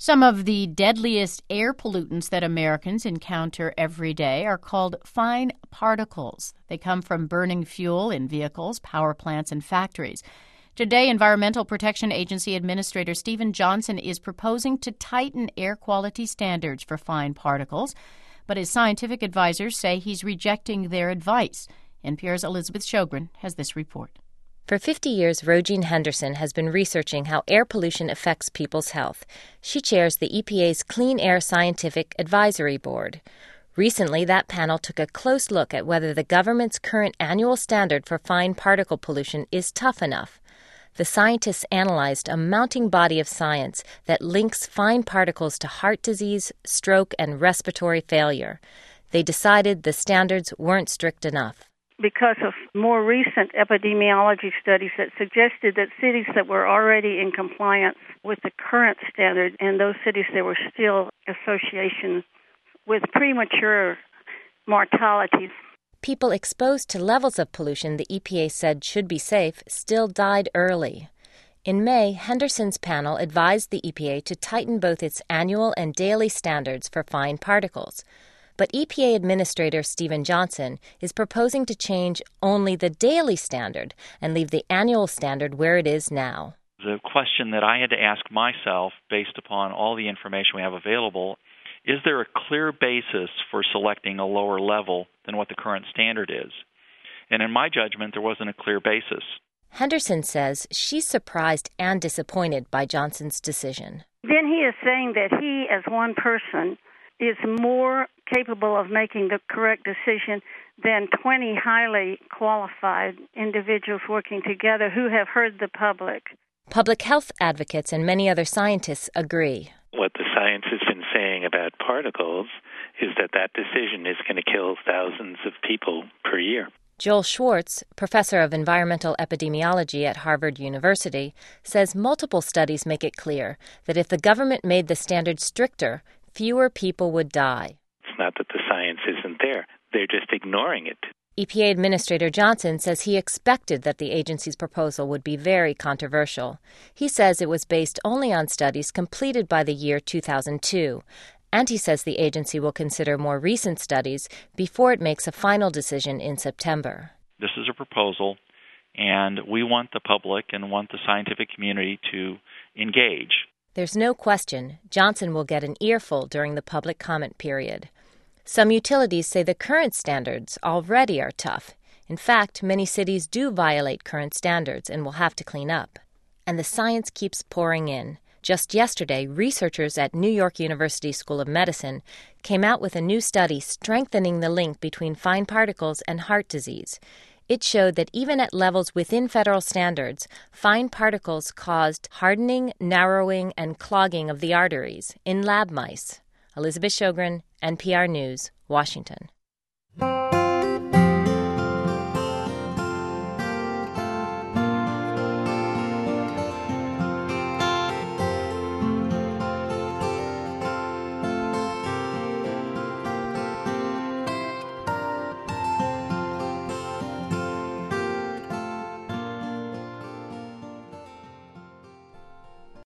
Some of the deadliest air pollutants that Americans encounter every day are called fine particles. They come from burning fuel in vehicles, power plants, and factories. Today, Environmental Protection Agency Administrator Steven Johnson is proposing to tighten air quality standards for fine particles, but his scientific advisors say he's rejecting their advice. NPR's Elizabeth Sjogren has this report. For 50 years, Rojean Henderson has been researching how air pollution affects people's health. She chairs the EPA's Clean Air Scientific Advisory Board. Recently, that panel took a close look at whether the government's current annual standard for fine particle pollution is tough enough. The scientists analyzed a mounting body of science that links fine particles to heart disease, stroke, and respiratory failure. They decided the standards weren't strict enough. Because of more recent epidemiology studies that suggested that cities that were already in compliance with the current standard, and those cities there were still associations with premature mortality. People exposed to levels of pollution the EPA said should be safe still died early. In May, Henderson's panel advised the EPA to tighten both its annual and daily standards for fine particles. But EPA Administrator Steven Johnson is proposing to change only the daily standard and leave the annual standard where it is now. The question that I had to ask myself, based upon all the information we have available, is there a clear basis for selecting a lower level than what the current standard is? And in my judgment, there wasn't a clear basis. Henderson says she's surprised and disappointed by Johnson's decision. Then he is saying that he, as one person, is more capable of making the correct decision than 20 highly qualified individuals working together who have heard the public. Public health advocates and many other scientists agree. What the science has been saying about particles is that that decision is going to kill thousands of people per year. Joel Schwartz, professor of environmental epidemiology at Harvard University, says multiple studies make it clear that if the government made the standard stricter, fewer people would die. It's not that the science isn't there. They're just ignoring it. EPA Administrator Johnson says he expected that the agency's proposal would be very controversial. He says it was based only on studies completed by the year 2002, and he says the agency will consider more recent studies before it makes a final decision in September. This is a proposal, and we want the public and want the scientific community to engage. There's no question Johnson will get an earful during the public comment period. Some utilities say the current standards already are tough. In fact, many cities do violate current standards and will have to clean up. And the science keeps pouring in. Just yesterday, researchers at New York University School of Medicine came out with a new study strengthening the link between fine particles and heart disease. It showed that even at levels within federal standards, fine particles caused hardening, narrowing, and clogging of the arteries in lab mice. Elizabeth Sjogren, NPR News, Washington.